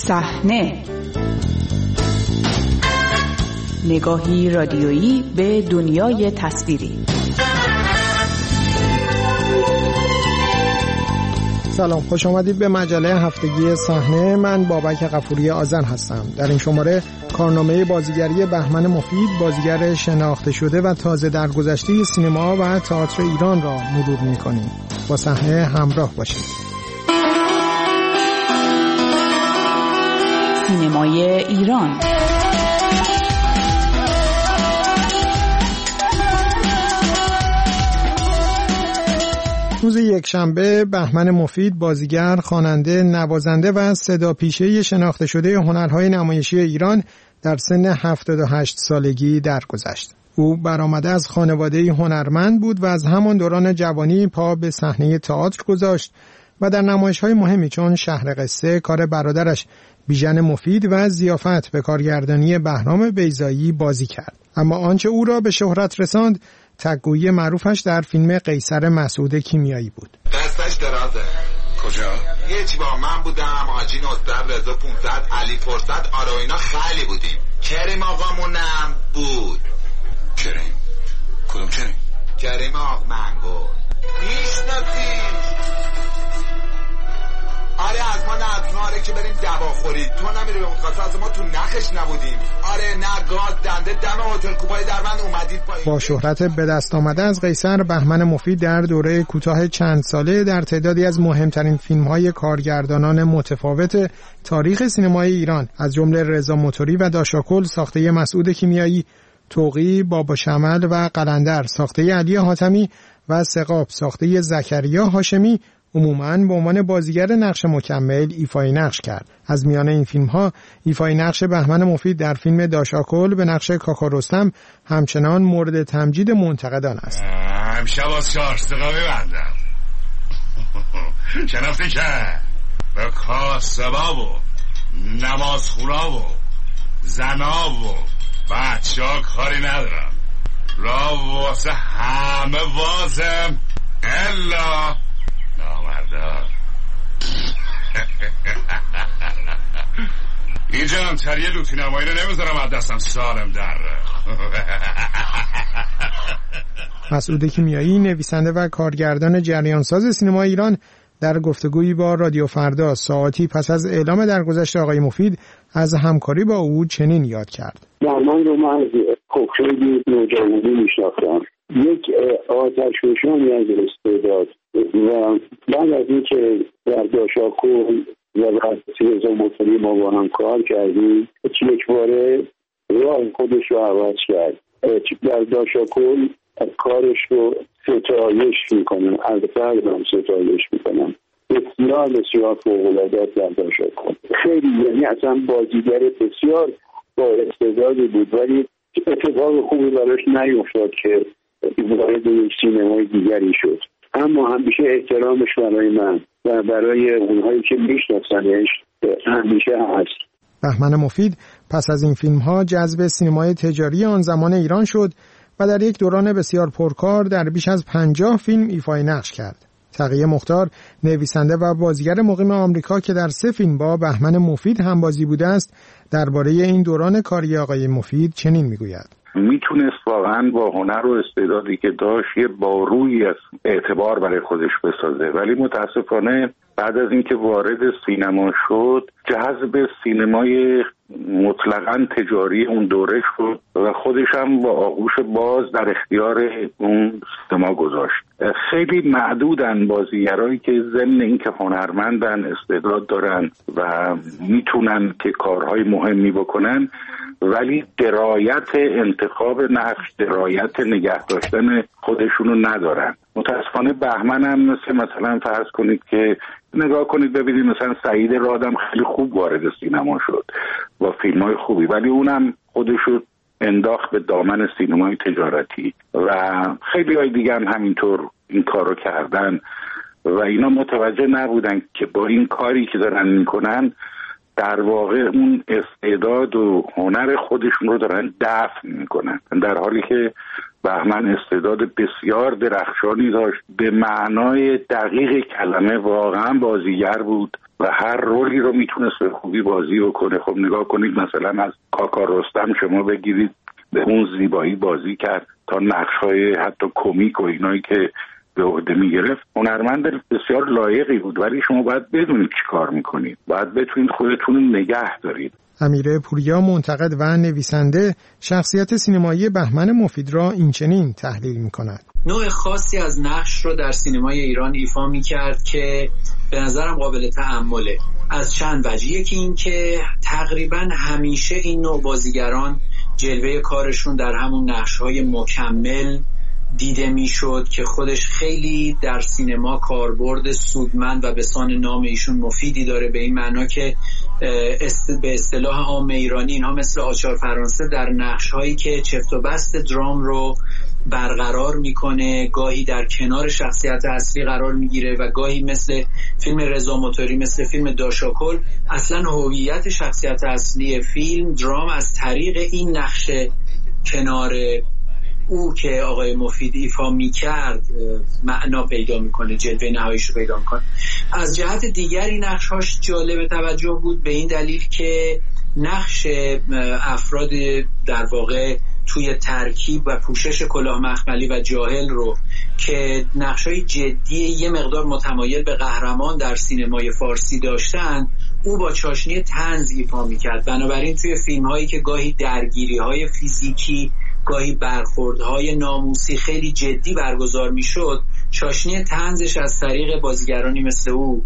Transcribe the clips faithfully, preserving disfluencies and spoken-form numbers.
صحنه، نگاهی رادیویی به دنیای تصویری. سلام، خوش آمدید به مجله هفتگی صحنه. من بابک غفوری آذن هستم. در این شماره کارنامه بازیگری بهمن مفید، بازیگر شناخته شده و تازه درگذشته سینما و تئاتر ایران را مرور می‌کنیم. با صحنه همراه باشید. سینمای ایران. روز یکشنبه بهمن مفید، بازیگر، خواننده، نوازنده و صداپیشه شناخته شده هنرهای نمایشی ایران در سن هفتاد و هشت سالگی درگذشت. او برآمده از خانواده‌ای هنرمند بود و از همان دوران جوانی پا به صحنه تئاتر گذاشت و در نمایش‌های مهمی چون شهر قصه کار برادرش بیژن مفید و ضیافت به کارگردانی بهرام بیضایی بازی کرد. اما آنچه او را به شهرت رساند تگویی معروفش در فیلم قیصر مسعود کیمیایی بود. دستش درازه. کجا؟ یه چی با من بودم، حاجی نصر، رضا پانصد، علی فرصت، آره اینا خیلی بودیم. کریم آقامونم بود. کریم؟ کدوم کریم؟ کریم آق منگو. میشناسی؟ آره از ما نظمه، آره که بریم دوا خورید. تو نمیری به اون قصه، از ما تو نخش نبودیم. آره نه گاز دنده دم هتل کوپای دربند اومدید پایین. با شهرت به دست آمده از قیصر، بهمن مفید در دوره کوتاه چند ساله در تعدادی از مهمترین فیلم‌های کارگردانان متفاوت تاریخ سینمای ایران از جمله رضا موتوری و داشاکل ساخته مسعود کیمیایی، توقی، بابا شمل و قلندر ساخته علی حاتمی و سقاب ساخته زکریا هاشمی عموماً به عنوان بازیگر نقش مکمل ایفای نقش کرد. از میان این فیلم‌ها ایفای نقش بهمن مفید در فیلم داشاکل به نقش کاکا رستم همچنان مورد تمجید منتقدان است. امشب از چهارسقا میبندم. شنفتی که به کاسبا و نمازخونا و زنا و بچه ها کاری ندارم. را واسه همه وازم الا نامردار. اینجا هم تریه لوتی نمایی رو نمیذارم از دستم سالم در. مسعود کیمیایی، نویسنده و کارگردان جریانساز سینما ایران، در گفتگویی با رادیو فردا ساعتی پس از اعلام درگذشت آقای مفید از همکاری با او چنین یاد کرد. بهمن رو من از خیلی نوجوانی میشناختم. یک آتشفشانی از استعداد و بعد از این که در داشاکل و بعد رضا موتوری ما با هم کار کردیم، یک باره راه خودش رو عوض کرد. در داشاکل کارش رو ستایش میکنم، از فرد هم ستایش میکنم. بسیار بسیار فوق‌العاده در داشاکل، خیلی، یعنی اصلا بازیگر بسیار با استعدادی بود، ولی اتفاق خوبی براش نیفتاد که وارد سینمای دیگری شد. اما همیشه احترامش برای من و برای اونهایی که میشناسنش همیشه هست. بهمن مفید پس از این فیلم‌ها جذب سینمای تجاری آن زمان ایران شد و در یک دوران بسیار پرکار در بیش از پنجاه فیلم ایفای نقش کرد. تقی مختار، نویسنده و بازیگر مقیم آمریکا که در سه فیلم با بهمن مفید همبازی بوده است، درباره این دوران کاری آقای مفید چنین میگوید. میتونست واقعا با هنر و استعدادی که داشت یه بارویی از اعتبار برای خودش بسازه، ولی متاسفانه بعد از اینکه وارد سینما شد جذب سینمای مطلقاً تجاری اون دوره شد و خودش هم با آغوش باز در اختیار اون سینما گذاشت. خیلی معدودن بازیگرایی که ضمن اینکه هنرمندن، استعداد دارن و میتونن که کارهای مهمی بکنن، ولی درایت انتخاب نقش، درایت نگه داشتن خودشونو ندارن. متاسفانه بهمن هم مثل مثلا فرض کنید که نگاه کنید ببینید مثلا سعید رادم خیلی خوب وارد سینما شد با فیلم‌های خوبی، ولی اونم خودشو انداخت به دامن سینمای تجارتی و خیلی های دیگه هم همینطور این کارو کردن و اینا متوجه نبودن که با این کاری که دارن میکنن در واقع اون استعداد و هنر خودشون رو دارن دفن میکنن، در حالی که بهمن استعداد بسیار درخشانی داشت، به معنای دقیق کلمه واقعا بازیگر بود و هر رولی رو میتونست به خوبی بازی بکنه. خب نگاه کنید مثلا از کاکا رستم شما بگیرید، به اون زیبایی بازی کرد تا نقش‌های حتی کمیک و اینایی که به عهده میگرفت. هنرمند بسیار لایقی بود، ولی شما باید بدونید چی کار میکنید، باید بتونید خودتون نگه دارید. امیر پوریا منتقد و نویسنده شخصیت سینمایی بهمن مفید را اینچنین تحلیل میکند. نوع خاصی از نقش رو در سینمای ایران ایفا میکرد که به نظرم قابل تأمله از چند وجه. یکی این که تقریبا همیشه این نوع بازیگران جلوه کارشون در همون نقش‌های مکمل دیده میشد که خودش خیلی در سینما کاربرد سودمند و به سان نام ایشون مفیدی داره، به این معنا که به اصطلاح عام ایرانی اینها مثل آچار فرانسه در نقش‌هایی که چفت و بست درام رو برقرار میکنه، گاهی در کنار شخصیت اصلی قرار میگیره و گاهی مثل فیلم رضا موتوری، مثل فیلم داشاکل، اصلا هویت شخصیت اصلی فیلم درام از طریق این نقش کنار او که آقای مفید ایفا میکرد معنا پیدا میکنه، جلوه نهاییش رو پیدا میکنه. از جهت دیگری نقش‌هاش جالب توجه بود به این دلیل که نقش افراد در واقع توی ترکیب و پوشش کلاه مخملی و جاهل رو که نقش‌های جدی یه مقدار متمایل به قهرمان در سینمای فارسی داشتن، او با چاشنی طنز ایفا میکرد. بنابراین توی فیلم‌هایی که گاهی درگیری‌های فیزیکی، گاهی برخوردهای ناموسی خیلی جدی برگزار میشد، چاشنی طنزش از طریق بازیگرانی مثل او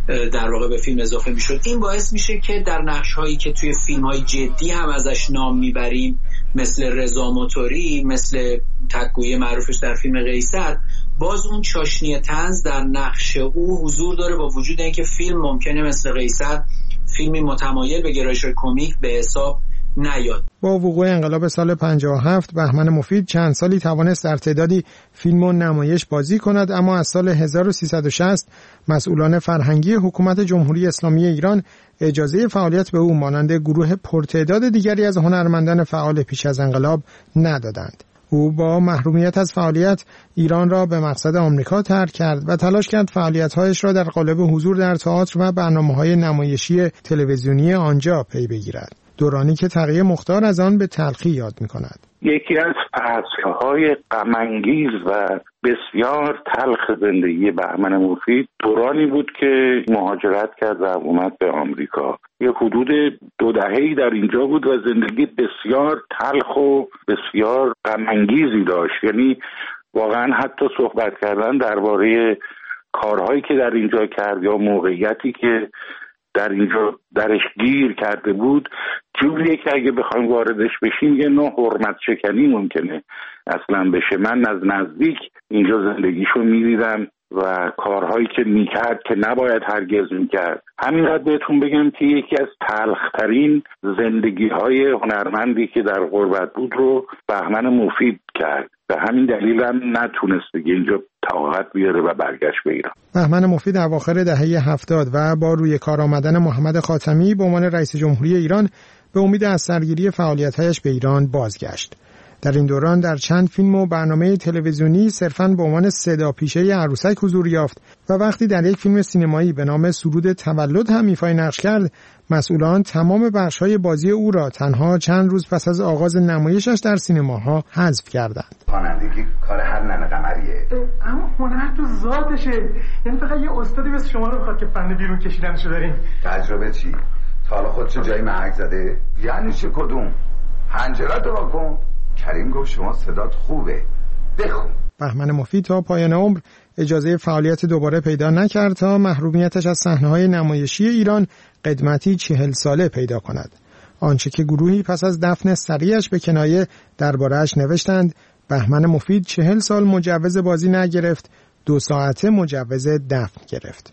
در واقع به فیلم اضافه میشد. این باعث میشه که در نقش‌هایی که توی فیلم‌های جدی هم ازش نام میبریم مثل رضا موتوری، مثل تک‌گویی معروفش در فیلم قیصر، باز اون چاشنی طنز در نقش او حضور داره، با وجود اینکه فیلم ممکنه مثل قیصر فیلمی متمایل به گرایش‌های کمیک به حساب نیاد. با وقوع انقلاب سال پنجاه و هفت بهمن مفید چند سالی توانست در تعدادی فیلم و نمایش بازی کند، اما از سال هزار و سیصد و شصت مسئولان فرهنگی حکومت جمهوری اسلامی ایران اجازه فعالیت به او مانند گروه پرتعداد دیگری از هنرمندان فعال پیش از انقلاب ندادند. او با محرومیت از فعالیت ایران را به مقصد آمریکا ترک کرد و تلاش کرد فعالیت‌هایش را در قالب حضور در تئاتر و برنامه‌های نمایشی تلویزیونی آنجا پی بگیرد، دورانی که تقی مختار از آن به تلخی یاد می‌کند. یکی از فصل‌های غم‌انگیز و بسیار تلخ زندگی بهمن مفید دورانی بود که مهاجرت کرد و اومد به آمریکا. یه حدود دو دهه‌ای در اینجا بود و زندگی بسیار تلخ و بسیار غم‌انگیزی داشت. یعنی واقعا حتی صحبت کردن درباره کارهایی که در اینجا کرد یا موقعیتی که در اینجا درش گیر کرده بود جوریه که اگه بخوایم واردش بشیم یه نوع حرمت شکنی ممکنه اصلا بشه. من از نزدیک اینجا زندگیشو میدیدم و کارهایی که میکرد که نباید هرگز میکرد. همینقدر بهتون بگم که یکی از تلخترین زندگی‌های هنرمندی که در غربت بود رو بهمن مفید کرد. به همین دلیل هم نتونست دیگه اینجا طاقت بیاره و برگشت به ایران. بهمن مفید اواخر دهه هفتاد و با روی کار آمدن محمد خاتمی به عنوان رئیس جمهوری ایران به امید از سرگیری فعالیت‌هایش به ایران بازگشت. در این دوران در چند فیلم و برنامه تلویزیونی صرفاً به عنوان صدا پیشه عروسک حضور یافت و وقتی در یک فیلم سینمایی به نام سرود تولد هم ایفای نقش کرد، مسئولان تمام بخش‌های بازی او را تنها چند روز پس از آغاز نمایشش در سینماها حذف کردند. خوانندگی کار هر ننه قمریه، اما هنر تو ذاتشه. یعنی فقط یه استادی مثل شما رو بخواد که فن بیرون کشیدنشو دارین. تجربه چی؟ تا حالا خودشو جایی محک زده؟ یعنی چه کدوم؟ حنجراتو واکن. کریم گفت شما صدات خوبه، بخون. بهمن مفید تا پایان عمر اجازه فعالیت دوباره پیدا نکرد تا محرومیتش از صحنه‌های نمایشی ایران قدمتی چهل ساله پیدا کند. آنچه که گروهی پس از دفن سریعش به کنایه درباره‌اش نوشتند، بهمن مفید چهل سال مجوز بازی نگرفت، دو ساعته مجوز دفن گرفت.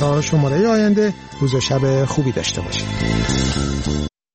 تا شماره آینده روز و شب خوبی داشته باشید.